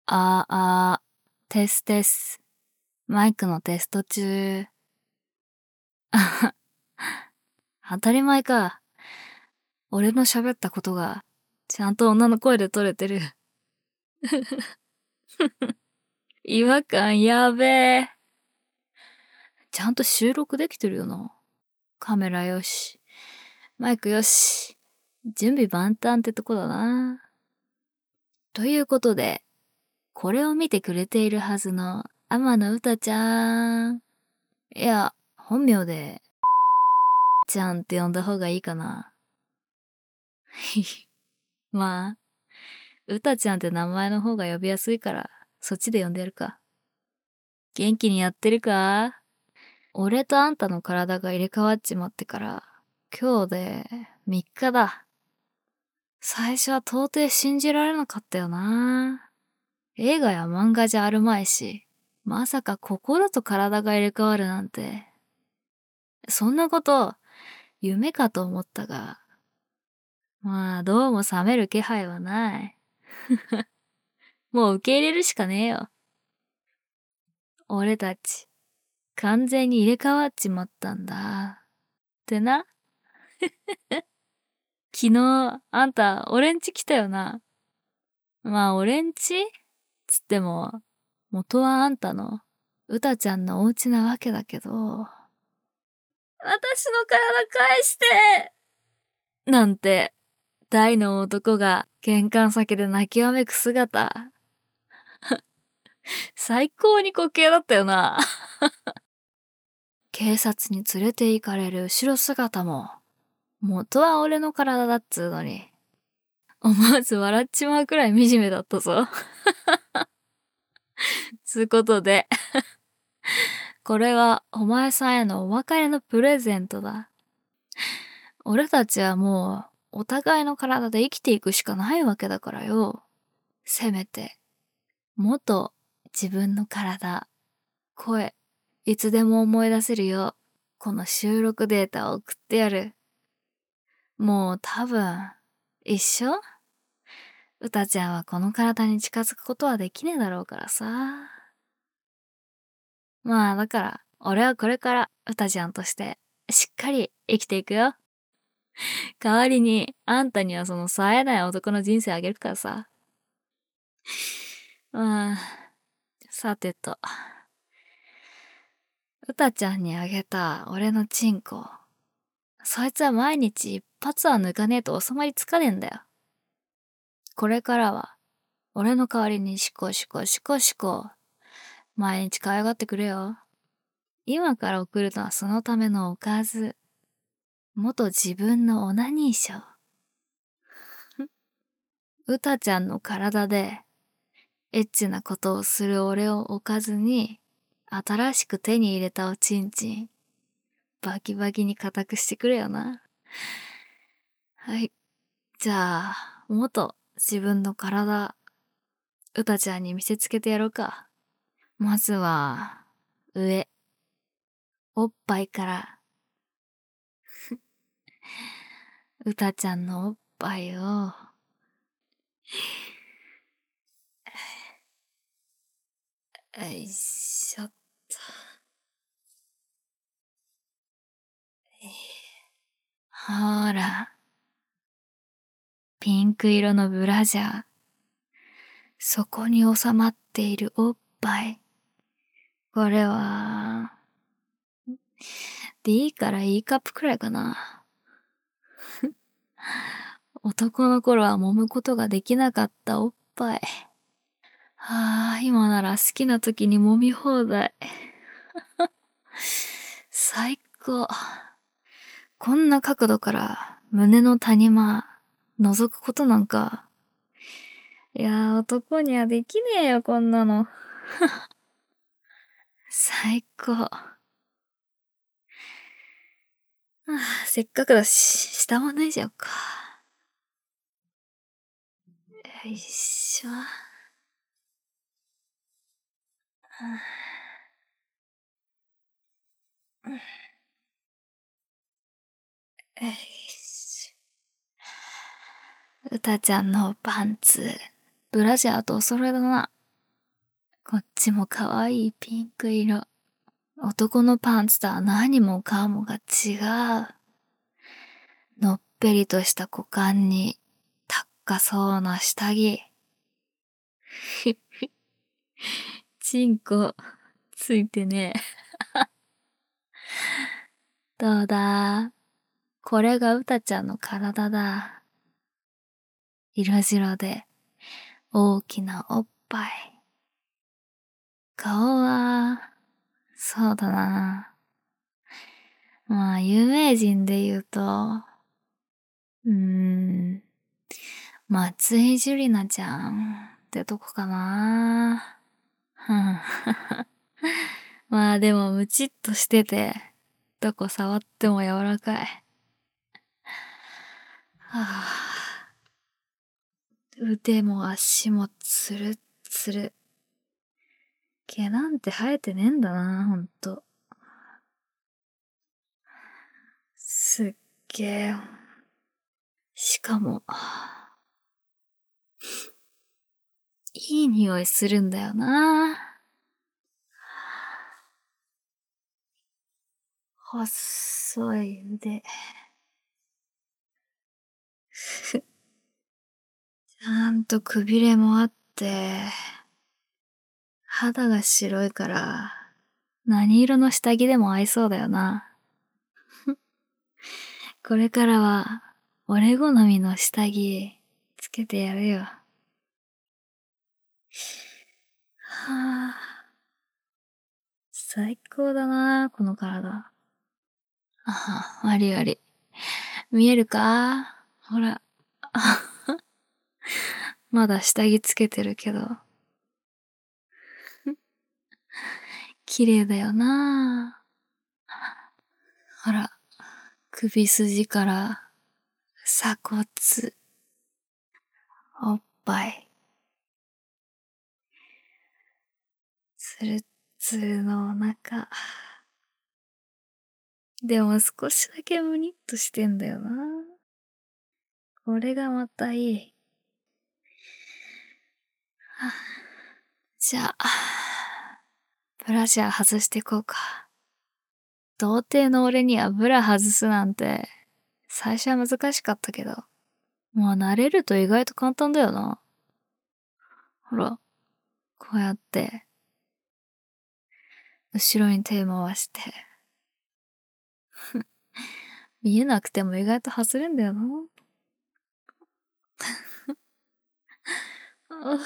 テステス。マイクのテスト中。当たり前か。俺の喋ったことが、ちゃんと女の声で撮れてる。違和感やべえ。ちゃんと収録できてるよな。カメラよし。マイクよし。準備万端ってとこだな。ということで、これを見てくれているはずの天野うたちゃん。いや、本名で、ちゃんって呼んだ方がいいかな。まあ、うたちゃんって名前の方が呼びやすいから、そっちで呼んでやるか。元気にやってるか？俺とあんたの体が入れ替わっちまってから、今日で3日だ。最初は到底信じられなかったよな。映画や漫画じゃあるまいし、まさか心と体が入れ替わるなんて。そんなこと、夢かと思ったが、まあどうも冷める気配はない。もう受け入れるしかねえよ。俺たち、完全に入れ替わっちまったんだ。ってな。昨日、あんた、俺ん家来たよな。まあ、俺ん家つっても、元はあんたの、うたちゃんのお家なわけだけど、私の体返してなんて、大の男が玄関先で泣きわめく姿。最高に滑稽だったよな。警察に連れて行かれる後ろ姿も、元は俺の体だっつうのに、思わず笑っちまうくらい惨めだったぞ。つうことで、これはお前さんへのお別れのプレゼントだ。俺たちはもう、お互いの体で生きていくしかないわけだからよ。せめて、元自分の体、声、いつでも思い出せるよう、この収録データを送ってやる。もう多分、一緒？うたちゃんはこの体に近づくことはできねえだろうからさ。まあだから、俺はこれからうたちゃんとしてしっかり生きていくよ。代わりに、あんたにはその冴えない男の人生あげるからさ。まあ、さてと。うたちゃんにあげた俺のチンコ。そいつは毎日一発は抜かねえと収まりつかねえんだよ。これからは、俺の代わりにシコシコシコシコ、毎日可愛がってくれよ。今から送るのはそのためのおかず。元自分のオナニーショー。うたちゃんの体で、エッチなことをする俺を置かずに、新しく手に入れたおちんちん、バキバキに固くしてくれよな。はい。じゃあ、元自分の体、うたちゃんに見せつけてやろうか。まずは、上、おっぱいから、うたちゃんのおっぱいを、よいしょっと。ほら、ピンク色のブラジャー。そこに収まっているおっぱい。これは、D から E カップくらいかな。男の頃は揉むことができなかったおっぱい。今なら好きな時に揉み放題。最高。こんな角度から胸の谷間覗くことなんか。いや男にはできねえよ、こんなの。最高。せっかくだし、下も脱いじゃおうか。よいしょ。よし。うたちゃんのパンツ、ブラジャーとお揃いだな。 こっちも可愛いピンク色。男のパンツとは何もかもが違う。のっぺりとした股間に、高そうな下着。チンコ、ついてね。どうだ？これがうたちゃんの体だ。色白で、大きなおっぱい。顔は、そうだな。まあ、有名人で言うと、松井樹里奈ちゃんってとこかな。まあでもムチっとしてて、どこ触っても柔らかい。腕も足もツルッツル。毛なんて生えてねえんだな、ほんと。すっげえ。しかも、いい匂いするんだよな。細い腕。ちゃんとくびれもあって、肌が白いから、何色の下着でも合いそうだよな。これからは、俺好みの下着、つけてやるよ。はあ、最高だな、この体。あは、ありあり。見えるか？ほら。まだ下着つけてるけど。綺麗だよな。ほら、首筋から鎖骨、おっぱい、つるっつるのお腹。でも少しだけムニッとしてんだよな。これがまたいい。じゃあ、ブラジャー外していこうか。童貞の俺にはブラ外すなんて、最初は難しかったけど、もう慣れると意外と簡単だよな。ほら、こうやって、後ろに手回して。見えなくても意外と外れんだよな。あ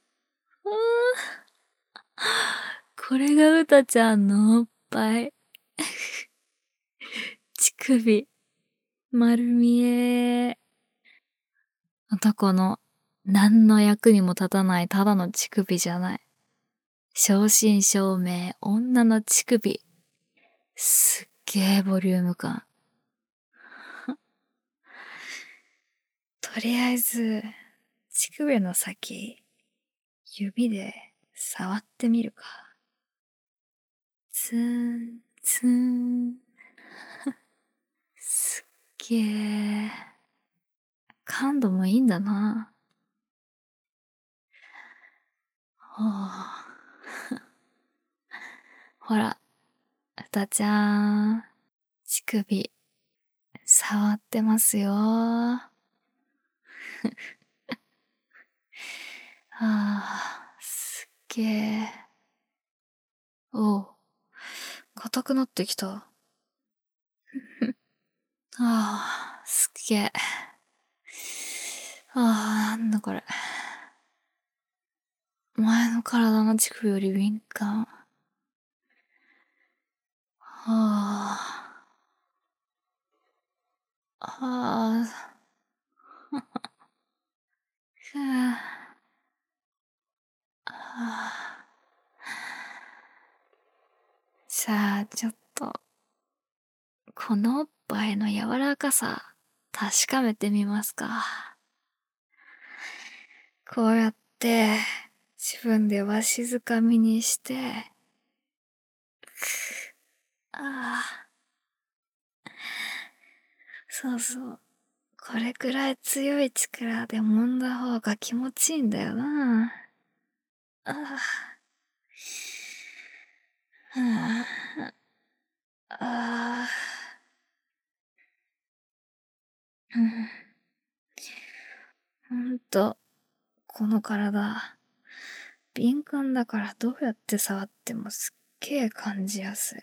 これがうたちゃんのおっぱい。乳首、丸見え。男の、何の役にも立たないただの乳首じゃない。正真正銘、女の乳首。すっげえボリューム感。とりあえず、乳首の先、指で触ってみるか。ツーン、ツーン。すっげえ。感度もいいんだな。ほう。ほら、うたちゃん、乳首、触ってますよ。すっげえ。おう、硬くなってきた。すっげえ。なんだこれ。前の体の乳首より敏感。ああ、ふぅ。さあ、ちょっと、このおっぱいの柔らかさ、確かめてみますか。こうやって、自分でわしづかみにして、ああ、そうそう。これくらい強い力で揉んだ方が気持ちいいんだよな。ああ。 あー、うん、ほんと、この体、敏感だからどうやって触ってもすっげー感じやすい。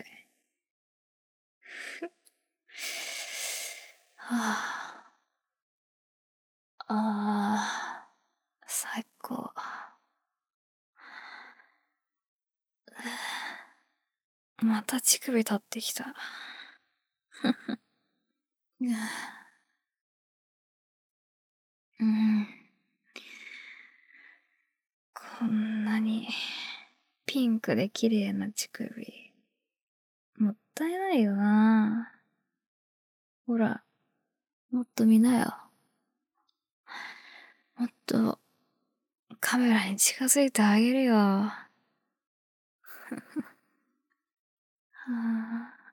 はあ、あー、最高。また乳首立ってきた。うん。こんなにピンクで綺麗な乳首。もったいないよな。ほら、もっと見なよ。もっとカメラに近づいてあげるよ。はあ、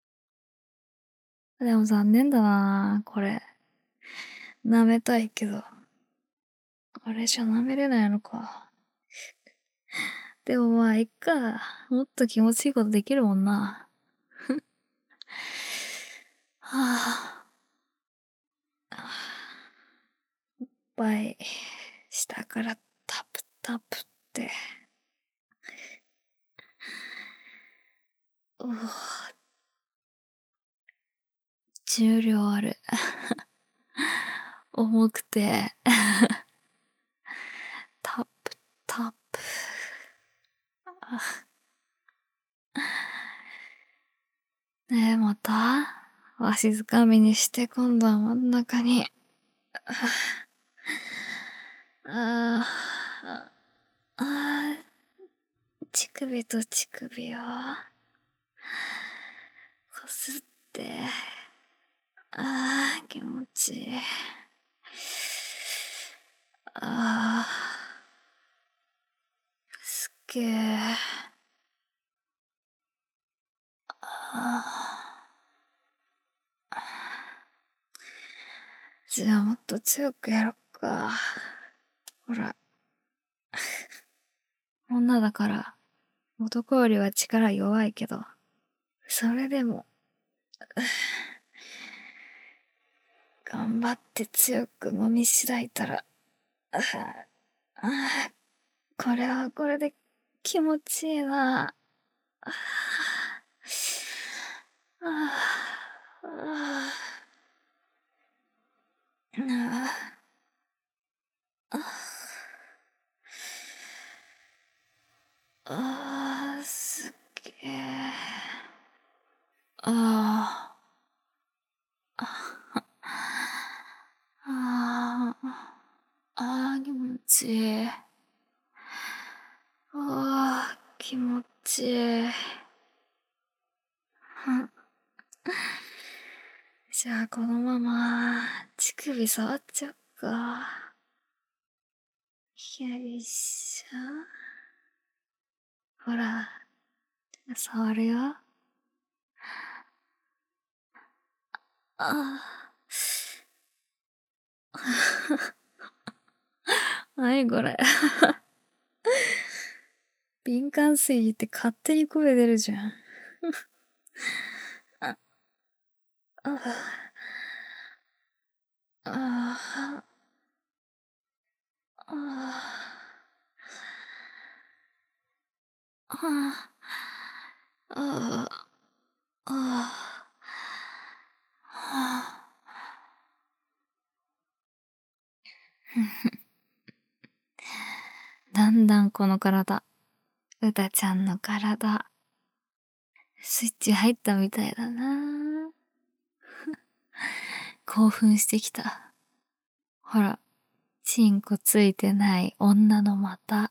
でも残念だな、これ。舐めたいけど。あれじゃ舐めれないのか。でもまあ、いっか。もっと気持ちいいことできるもんな。はあ。いっぱい、下からタプタプって。うわ、重量ある。重くて。タプタプ。ねえ、またわしづかみにして今度は真ん中に。ああ、ああ、乳首と乳首をこすって。ああ、気持ちいい。ああ、すっげえ。ああ、じゃあもっと強くやろっか。ほら、女だから、男よりは力弱いけど、それでも、頑張って強く揉みしだいたら、ああ、これはこれで気持ちいいな。ああ、ああ、すっげえ。ああ、ああ、気持ちいい。ああ、気持ちいい。じゃあこのまま乳首触っちゃおっか。よいしょ。ほら、触るよ。ああ、何これ。敏感すぎて勝手に声出るじゃん。あ、あ、あ、あ、あ、あ、あ、あ、だんだんこの体、うたちゃんの体、スイッチ入ったみたいだな。興奮してきた。ほら、チンコついてない女の股。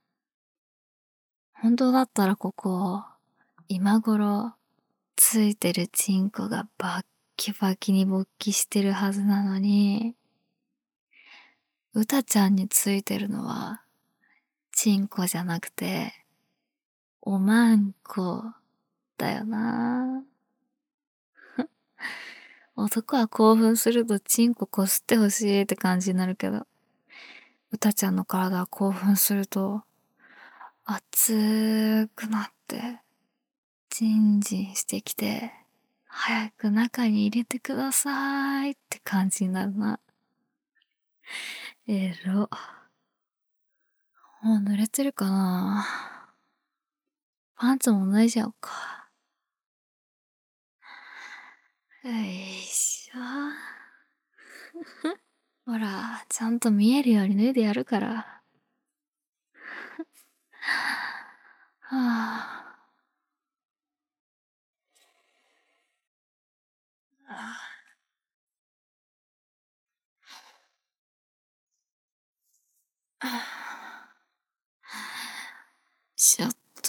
本当だったらここ、今頃、ついてるチンコがバッキバキに勃起してるはずなのに、うたちゃんについてるのは、チンコじゃなくて、おまんこだよな。男は興奮するとチンコこすってほしいって感じになるけど、うたちゃんの体は興奮すると、熱くなって、 ジンジンしてきて、早く中に入れてくださいって感じになるな。エロ。もう濡れてるかな。パンツも脱いじゃおうか。よいしょ。ほら、ちゃんと見えるように脱いでやるから。はあ。ちょっと。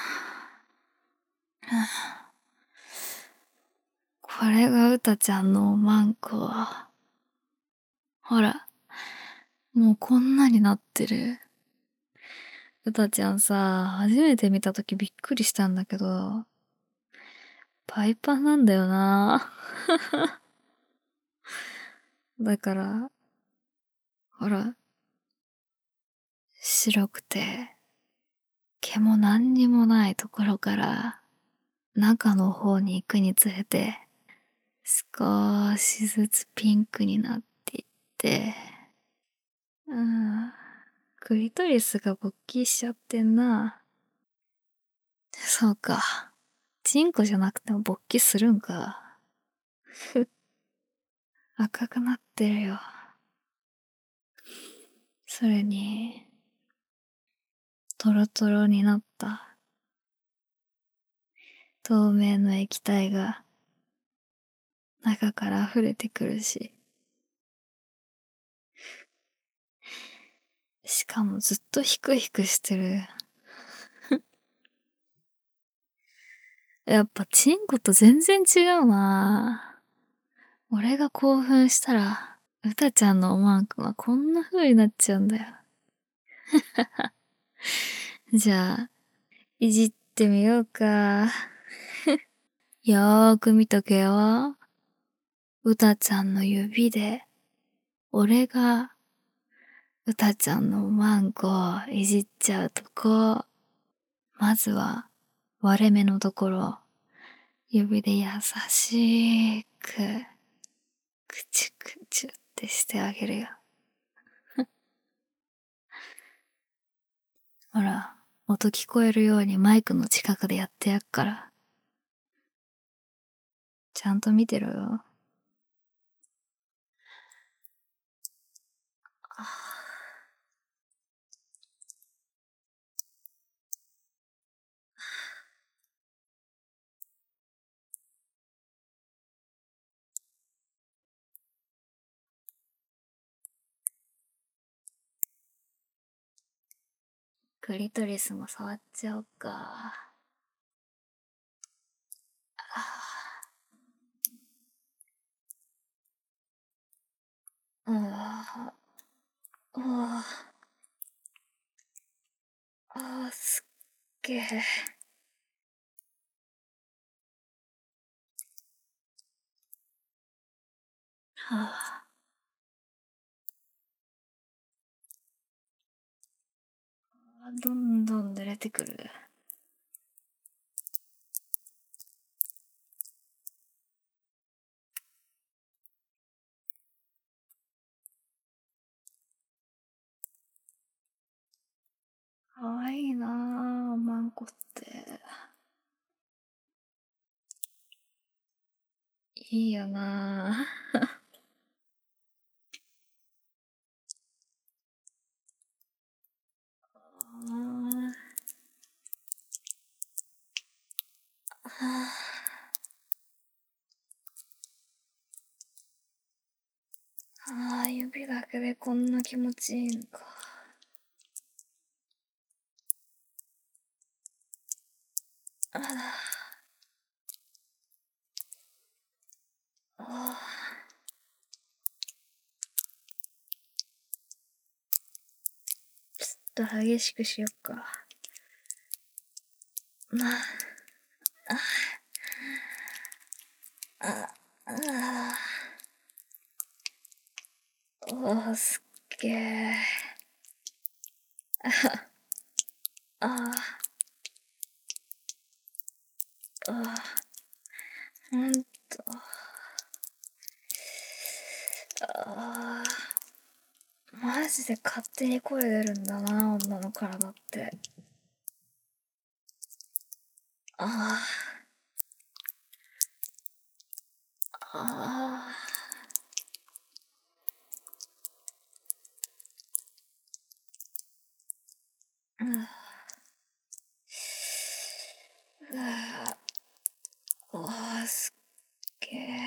これがうたちゃんのおまんこ。ほら、もうこんなになってる。うたちゃんさ、初めて見たときびっくりしたんだけど、パイパンなんだよな。だから、ほら、白くて、毛も何にもないところから、中の方に行くにつれて、少しずつピンクになっていって、クリトリスが勃起しちゃってんな。そうか。チンコじゃなくても勃起するんか。赤くなってるよ。それに、トロトロになった透明の液体が中から溢れてくるし。しかもずっとヒクヒクしてる。やっぱチンコと全然違うな。俺が興奮したら、うたちゃんのおまんこはこんな風になっちゃうんだよ。じゃあ、いじってみようか。よーく見とけよ。うたちゃんの指で、俺が、うたちゃんのおまんこをいじっちゃうとこ。まずは、割れ目のところ、指で優しく、くちゅくちゅってしてあげるよ。ほら、音聞こえるようにマイクの近くでやってやっから。ちゃんと見てろよ。クリトリスも触っちゃおうか。うわぁ、うわぁ、すっげえ。はぁ、どんどん濡れてくる。かわいいなぁ、マンコって。いいよなぁ。ああ、指だけでこんな気持ちいいのか。ちょっと激しくしよっか。おー、すっげえ。ああ。 あ、ほんと。あー、マジで勝手に声出るんだな、女の体って。ああ、ああ、うわ、うわ、すっげえ。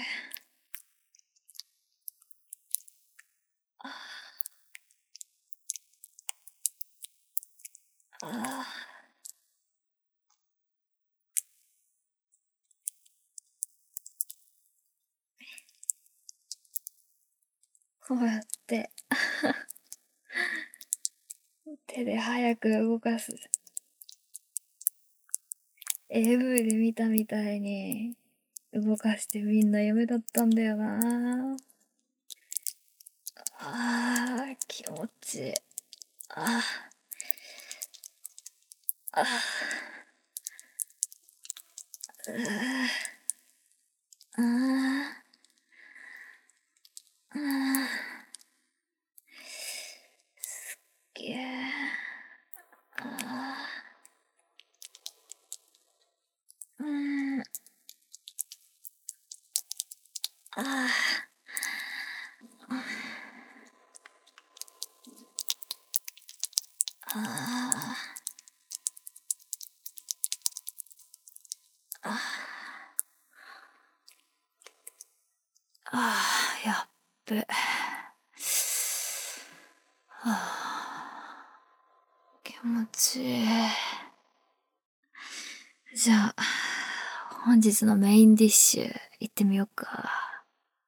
ああ、こうやって手で早く動かす。AV で見たみたいに動かしてみんな夢だったんだよな。ああ、気持ちいい。ああ、ああ、ああ、げえ。うん、ああ、ああ、やっべ。気持ちいい。じゃあ、本日のメインディッシュ行ってみようか。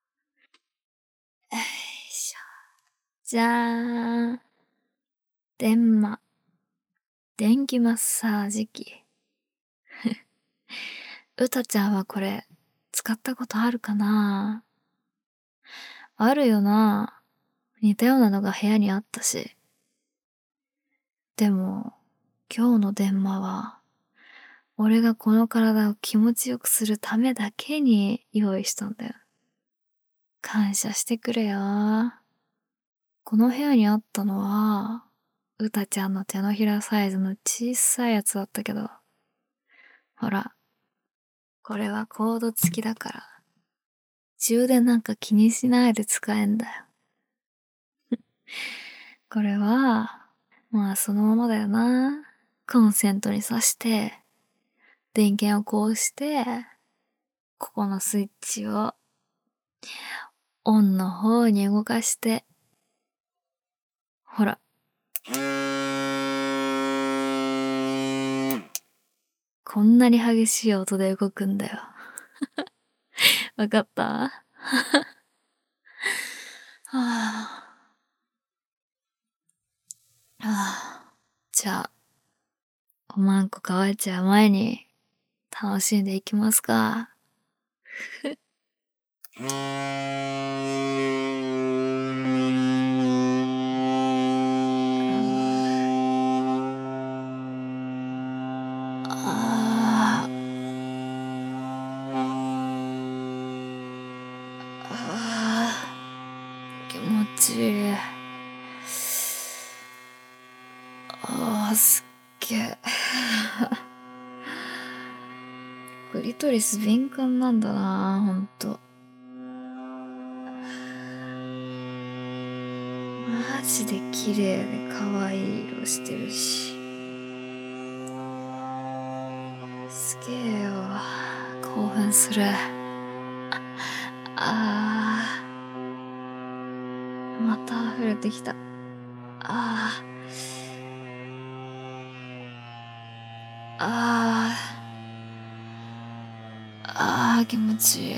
よいしょ。じゃーん。電マ。電気マッサージ機。うたちゃんはこれ、使ったことあるかな？あるよな。似たようなのが部屋にあったし。でも、今日の電話は、俺がこの体を気持ちよくするためだけに用意したんだよ。感謝してくれよ。この部屋にあったのは、うたちゃんの手のひらサイズの小さいやつだったけど、ほら、これはコード付きだから、充電なんか気にしないで使えんだよ。これは、まあそのままだよな。コンセントに挿して、電源をこうして、ここのスイッチをオンの方に動かして、ほら。こんなに激しい音で動くんだよ。わかった？はあ、はあ、じゃあ、おまんこ乾いちゃう前に楽しんでいきますか。あーあー、気持ちいい。あー、すっげえ。クリトリス敏感なんだな、ほんと。マジで綺麗で可愛い色してるし。すげえよ。興奮する。あー、また溢れてきた。あー、あー、あー、気持ちいい。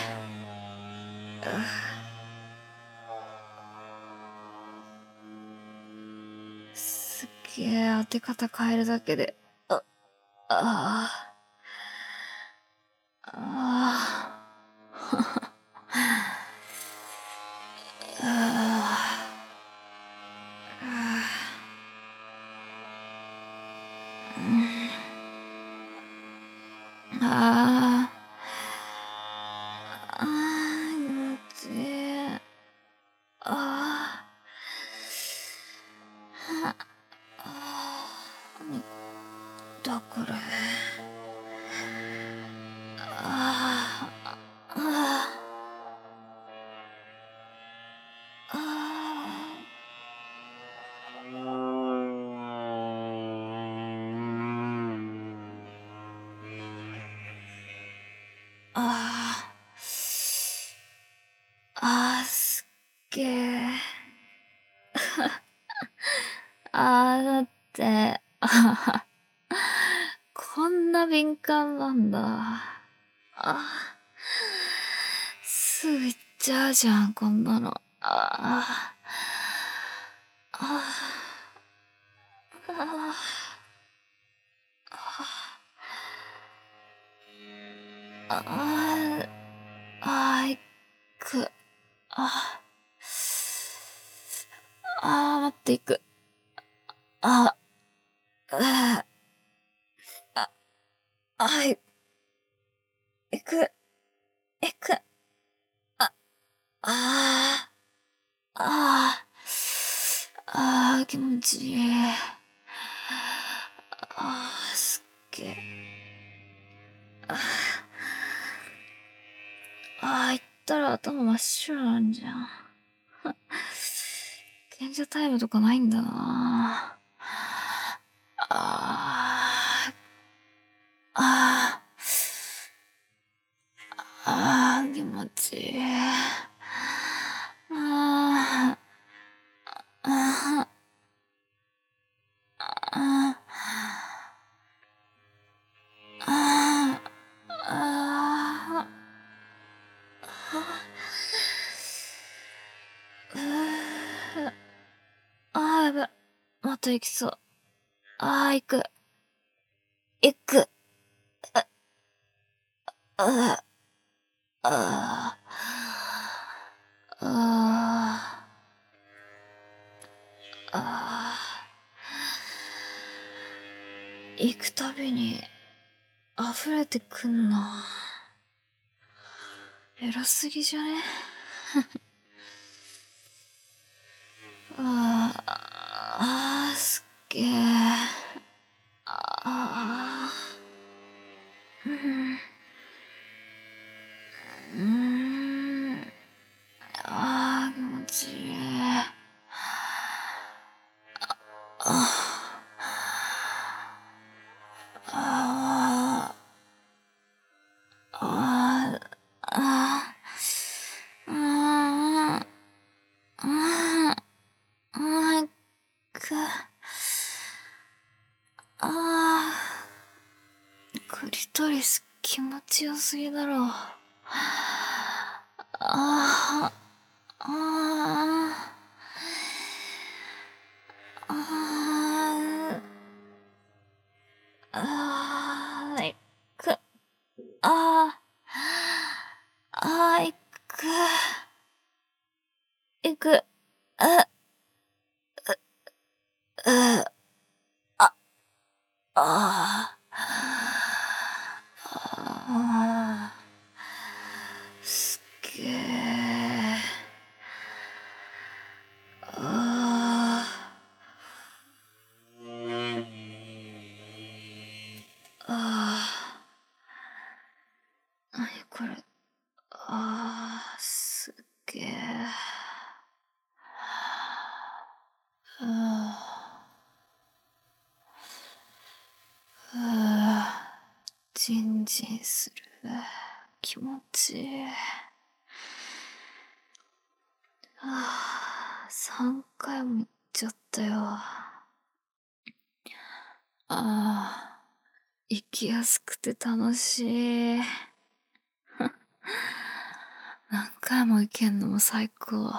すっげえ、当て方変えるだけで。あー、あー、あー、あこんな敏感なんだ。すぐ行っちゃうじゃん、こんなの。いく。待っていく。あ、あ、い、いく、いく。ああ、気持ちいい。すっげえ。行ったら頭真っ白なんじゃん。賢者タイムとかないんだな。ああ、気持ちいい。ああ、ああ、あやべ。また行きそう。行く。行く。ああ、ああ、行くたびに溢れてくんな。偉すぎじゃね？すっげえ。うん、うん、気持ちいい。ああ、ああ、く、クリトリス気持ちよすぎだろ。ああ、いく、いく、いく、あ、あ、あ、あ、すっげえ。なにこれ。すっげえ。ジンジンする。気持ちいい。3回も行っちゃったよ。行きやすくて楽しい。何回も行けんのも最高。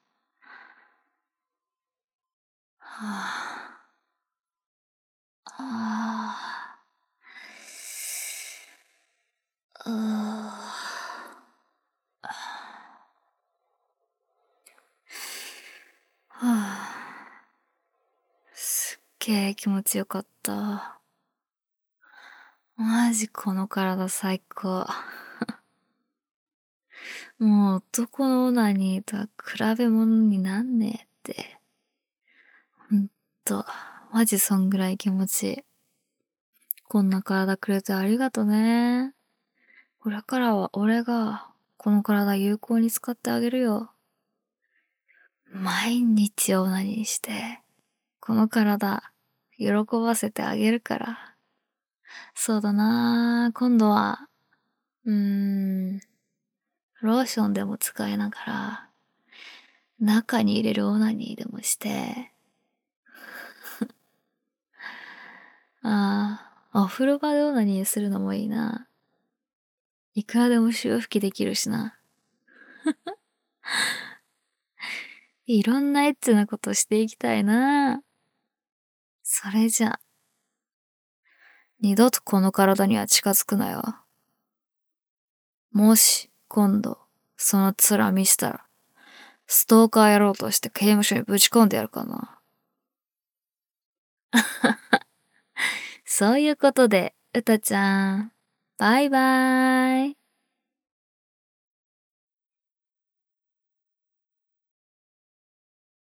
すっげえ気持ちよかった。マジこの体最高。もう男のオナニーとは比べ物になんねえって。ほんと、マジそんぐらい気持ちいい。こんな体くれてありがとね。これからは俺がこの体有効に使ってあげるよ。毎日オナニーして、この体喜ばせてあげるから。そうだな、今度は、ローションでも使いながら、中に入れるオナニーでもして、 お風呂場でオナニーするのもいいな。いくらでも潮吹きできるしな。いろんなエッチなことしていきたいな。それじゃ、二度とこの体には近づくなよ。もし、今度、その面見したら、ストーカーやろうとして刑務所にぶち込んでやるかな。そういうことで、うたちゃん、バイバーイ。